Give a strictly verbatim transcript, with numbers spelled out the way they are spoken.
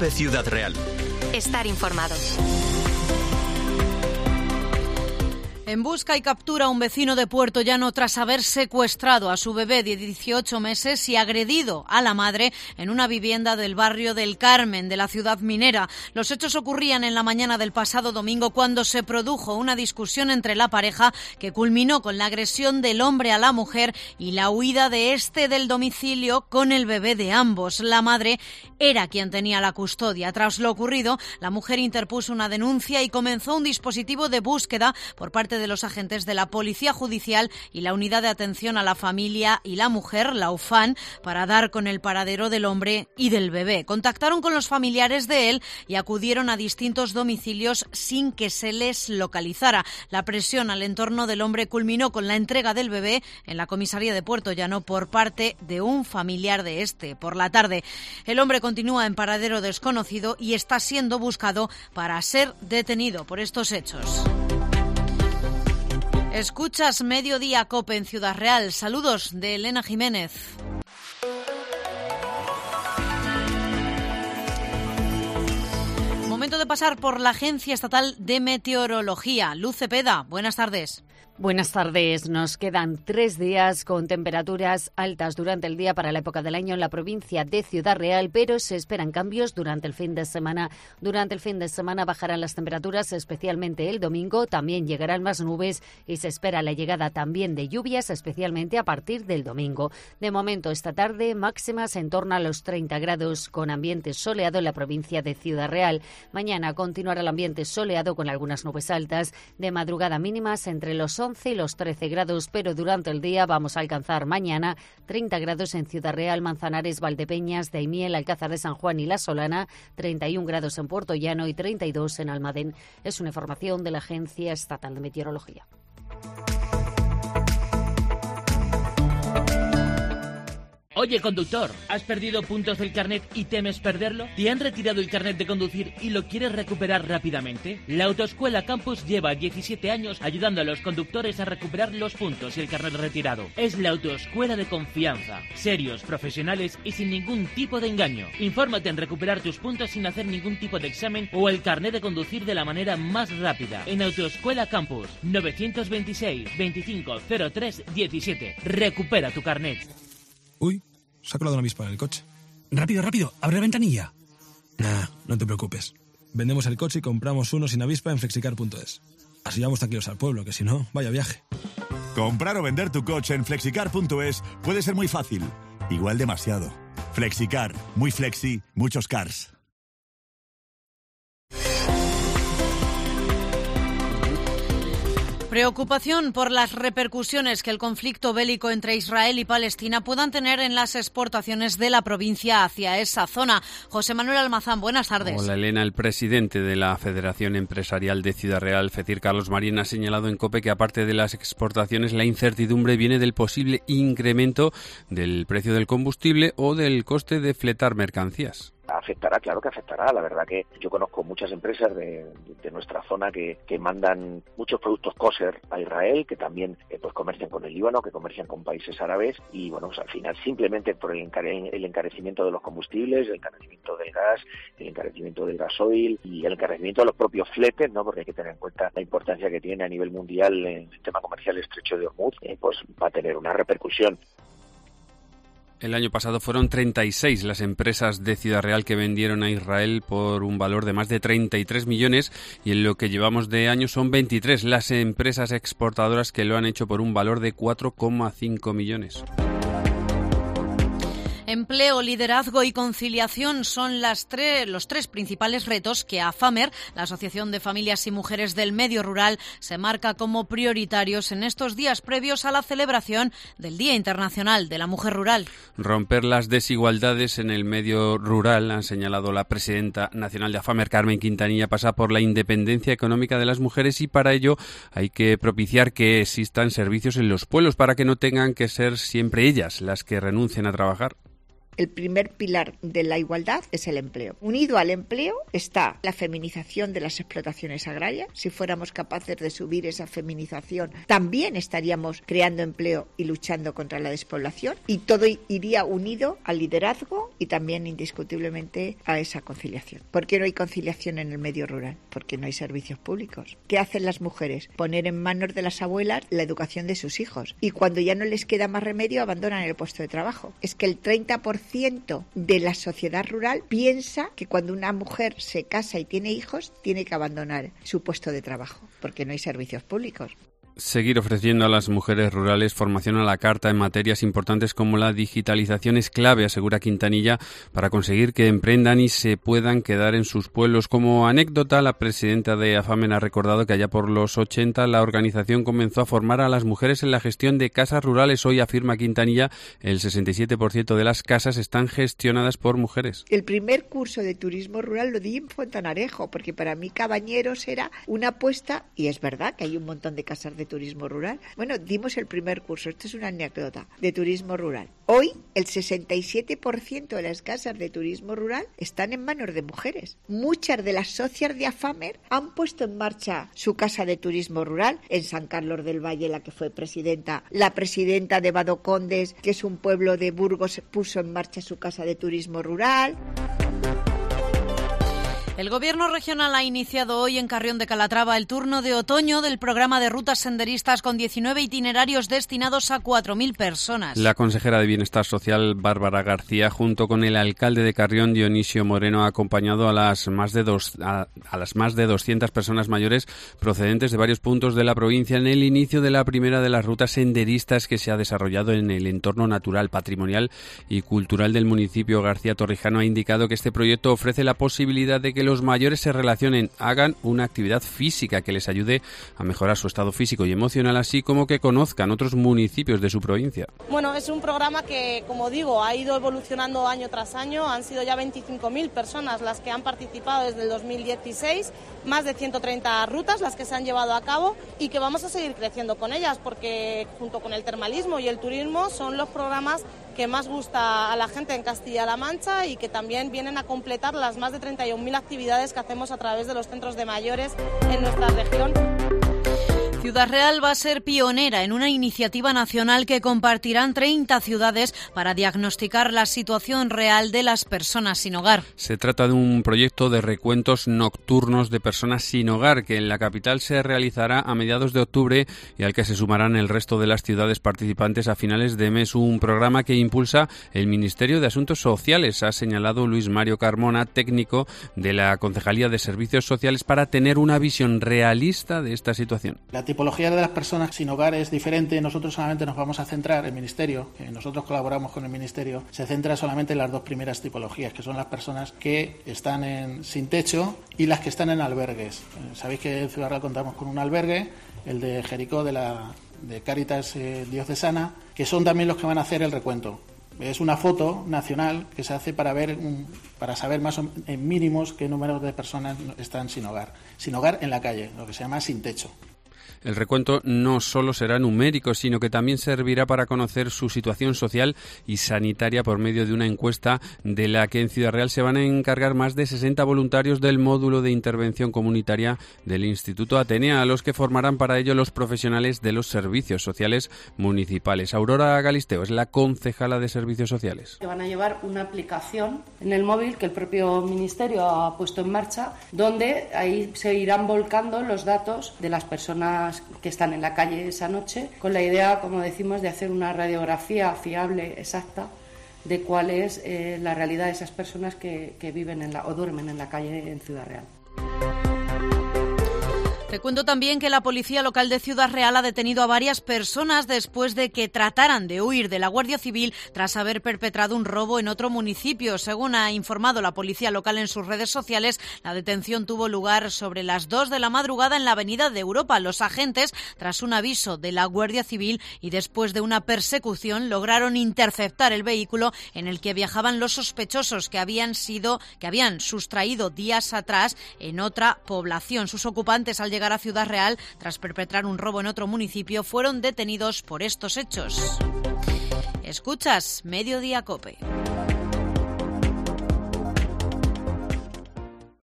COPE Ciudad Real. Estar informado. En busca y captura a un vecino de Puerto Llano tras haber secuestrado a su bebé de dieciocho meses y agredido a la madre en una vivienda del barrio del Carmen, de la ciudad minera. Los hechos ocurrían en la mañana del pasado domingo cuando se produjo una discusión entre la pareja que culminó con la agresión del hombre a la mujer y la huida de este del domicilio con el bebé de ambos. La madre era quien tenía la custodia. Tras lo ocurrido, la mujer interpuso una denuncia y comenzó un dispositivo de búsqueda por parte de los agentes de la Policía Judicial y la Unidad de Atención a la Familia y la Mujer, la U F A N, para dar con el paradero del hombre y del bebé. Contactaron con los familiares de él y acudieron a distintos domicilios sin que se les localizara. La presión al entorno del hombre culminó con la entrega del bebé en la comisaría de Puerto Llano por parte de un familiar de este. Por la tarde, el hombre continúa en paradero desconocido y está siendo buscado para ser detenido por estos hechos. Escuchas Mediodía COPE en Ciudad Real. Saludos de Elena Jiménez. Momento de pasar por la Agencia Estatal de Meteorología. Luz Cepeda, buenas tardes. Buenas tardes. Nos quedan tres días con temperaturas altas durante el día para la época del año en la provincia de Ciudad Real, pero se esperan cambios durante el fin de semana. Durante el fin de semana bajarán las temperaturas, especialmente el domingo. También llegarán más nubes y se espera la llegada también de lluvias, especialmente a partir del domingo. De momento, esta tarde, máximas en torno a los treinta grados con ambiente soleado en la provincia de Ciudad Real. Mañana continuará el ambiente soleado con algunas nubes altas. De madrugada mínimas entre los once y los trece grados, pero durante el día vamos a alcanzar mañana treinta grados en Ciudad Real, Manzanares, Valdepeñas, Daimiel, Alcázar de San Juan y La Solana, treinta y un grados en Puerto Llano y treinta y dos en Almadén. Es una información de la Agencia Estatal de Meteorología. Oye, conductor, ¿has perdido puntos del carnet y temes perderlo? ¿Te han retirado el carnet de conducir y lo quieres recuperar rápidamente? La Autoescuela Campus lleva diecisiete años ayudando a los conductores a recuperar los puntos y el carnet retirado. Es la autoescuela de confianza. Serios, profesionales y sin ningún tipo de engaño. Infórmate en recuperar tus puntos sin hacer ningún tipo de examen o el carnet de conducir de la manera más rápida. En Autoescuela Campus, novecientos veintiséis, veinticinco, cero tres, diecisiete. Recupera tu carnet. Uy, se ha colado una avispa en el coche. Rápido, rápido, abre la ventanilla. Nah, no te preocupes. Vendemos el coche y compramos uno sin avispa en flexicar punto es. Así vamos tranquilos al pueblo, que si no, vaya viaje. Comprar o vender tu coche en flexicar punto es puede ser muy fácil. Igual demasiado. Flexicar, muy flexi, muchos cars. Preocupación por las repercusiones que el conflicto bélico entre Israel y Palestina puedan tener en las exportaciones de la provincia hacia esa zona. José Manuel Almazán, buenas tardes. Hola, Elena. El presidente de la Federación Empresarial de Ciudad Real, FECIR, Carlos Marín, ha señalado en COPE que aparte de las exportaciones, la incertidumbre viene del posible incremento del precio del combustible o del coste de fletar mercancías. Afectará, claro que afectará. La verdad que yo conozco muchas empresas de, de nuestra zona que, que mandan muchos productos kosher a Israel, que también eh, pues comercian con el Líbano, que comercian con países árabes y bueno, pues al final simplemente por el, encare- el encarecimiento de los combustibles, el encarecimiento del gas, el encarecimiento del gasoil y el encarecimiento de los propios fletes, ¿no? Porque hay que tener en cuenta la importancia que tiene a nivel mundial en el tema comercial el estrecho de Hormuz, eh, pues va a tener una repercusión. El año pasado fueron treinta y seis las empresas de Ciudad Real que vendieron a Israel por un valor de más de treinta y tres millones y en lo que llevamos de año son veintitrés las empresas exportadoras que lo han hecho por un valor de cuatro coma cinco millones. Empleo, liderazgo y conciliación son las tres, los tres principales retos que AFAMER, la Asociación de Familias y Mujeres del Medio Rural, se marca como prioritarios en estos días previos a la celebración del Día Internacional de la Mujer Rural. Romper las desigualdades en el medio rural, ha señalado la presidenta nacional de AFAMER, Carmen Quintanilla, pasa por la independencia económica de las mujeres y para ello hay que propiciar que existan servicios en los pueblos para que no tengan que ser siempre ellas las que renuncien a trabajar. El primer pilar de la igualdad es el empleo. Unido al empleo está la feminización de las explotaciones agrarias. Si fuéramos capaces de subir esa feminización, también estaríamos creando empleo y luchando contra la despoblación, y todo iría unido al liderazgo y también indiscutiblemente a esa conciliación. ¿Por qué no hay conciliación en el medio rural? Porque no hay servicios públicos. ¿Qué hacen las mujeres? Poner en manos de las abuelas la educación de sus hijos, y cuando ya no les queda más remedio abandonan el puesto de trabajo. Es que el treinta por ciento de la sociedad rural piensa que cuando una mujer se casa y tiene hijos tiene que abandonar su puesto de trabajo porque no hay servicios públicos. Seguir ofreciendo a las mujeres rurales formación a la carta en materias importantes como la digitalización es clave, asegura Quintanilla, para conseguir que emprendan y se puedan quedar en sus pueblos. Como anécdota, la presidenta de AFAMEN ha recordado que allá por los ochenta la organización comenzó a formar a las mujeres en la gestión de casas rurales. Hoy, afirma Quintanilla, el sesenta y siete por ciento de las casas están gestionadas por mujeres. El primer curso de turismo rural lo di en Fontanarejo, porque para mí Cabañeros era una apuesta, y es verdad que hay un montón de casas de turismo rural. Bueno, dimos el primer curso, esto es una anécdota, de turismo rural. Hoy, el sesenta y siete por ciento de las casas de turismo rural están en manos de mujeres. Muchas de las socias de AFAMER han puesto en marcha su casa de turismo rural. En San Carlos del Valle, la que fue presidenta, la presidenta de Badocondes, que es un pueblo de Burgos, puso en marcha su casa de turismo rural. El Gobierno regional ha iniciado hoy en Carrión de Calatrava el turno de otoño del programa de rutas senderistas con diecinueve itinerarios destinados a cuatro mil personas. La consejera de Bienestar Social, Bárbara García, junto con el alcalde de Carrión, Dionisio Moreno, ha acompañado a las más de dos, a, a las más de doscientas personas mayores procedentes de varios puntos de la provincia en el inicio de la primera de las rutas senderistas que se ha desarrollado en el entorno natural, patrimonial y cultural del municipio. García Torrijano ha indicado que este proyecto ofrece la posibilidad de que los mayores se relacionen, hagan una actividad física que les ayude a mejorar su estado físico y emocional, así como que conozcan otros municipios de su provincia. Bueno, es un programa que, como digo, ha ido evolucionando año tras año. Han sido ya veinticinco mil personas las que han participado desde el dos mil dieciséis, más de ciento treinta rutas las que se han llevado a cabo y que vamos a seguir creciendo con ellas, porque junto con el termalismo y el turismo son los programas que más gusta a la gente en Castilla-La Mancha y que también vienen a completar las más de treinta y un mil actividades que hacemos a través de los centros de mayores en nuestra región. Ciudad Real va a ser pionera en una iniciativa nacional que compartirán treinta ciudades para diagnosticar la situación real de las personas sin hogar. Se trata de un proyecto de recuentos nocturnos de personas sin hogar que en la capital se realizará a mediados de octubre y al que se sumarán el resto de las ciudades participantes a finales de mes. Un programa que impulsa el Ministerio de Asuntos Sociales, ha señalado Luis Mario Carmona, técnico de la Concejalía de Servicios Sociales, para tener una visión realista de esta situación. La tipología de las personas sin hogar es diferente. Nosotros solamente nos vamos a centrar, el Ministerio, que nosotros colaboramos con el Ministerio, se centra solamente en las dos primeras tipologías, que son las personas que están en, sin techo y las que están en albergues. Eh, Sabéis que en Ciudad Real contamos con un albergue, el de Jericó, de la de Cáritas eh, Diocesana, que son también los que van a hacer el recuento. Es una foto nacional que se hace para ver, para saber más o menos en mínimos qué número de personas están sin hogar. Sin hogar en la calle, lo que se llama sin techo. El recuento no solo será numérico, sino que también servirá para conocer su situación social y sanitaria por medio de una encuesta de la que en Ciudad Real se van a encargar más de sesenta voluntarios del módulo de intervención comunitaria del Instituto Atenea, a los que formarán para ello los profesionales de los servicios sociales municipales. Aurora Galisteo es la concejala de Servicios Sociales. Van a llevar una aplicación en el móvil que el propio Ministerio ha puesto en marcha, donde ahí se irán volcando los datos de las personas que están en la calle esa noche, con la idea, como decimos, de hacer una radiografía fiable, exacta, de cuál es eh, la realidad de esas personas que, que viven en la, o duermen en la calle en Ciudad Real. Te cuento también que la Policía Local de Ciudad Real ha detenido a varias personas después de que trataran de huir de la Guardia Civil tras haber perpetrado un robo en otro municipio. Según ha informado la Policía Local en sus redes sociales, la detención tuvo lugar sobre las dos de la madrugada en la Avenida de Europa. Los agentes, tras un aviso de la Guardia Civil y después de una persecución, lograron interceptar el vehículo en el que viajaban los sospechosos que habían sido, que habían sustraído días atrás en otra población. Sus ocupantes, al llegar a Ciudad Real tras perpetrar un robo en otro municipio, fueron detenidos por estos hechos. Escuchas Mediodía COPE.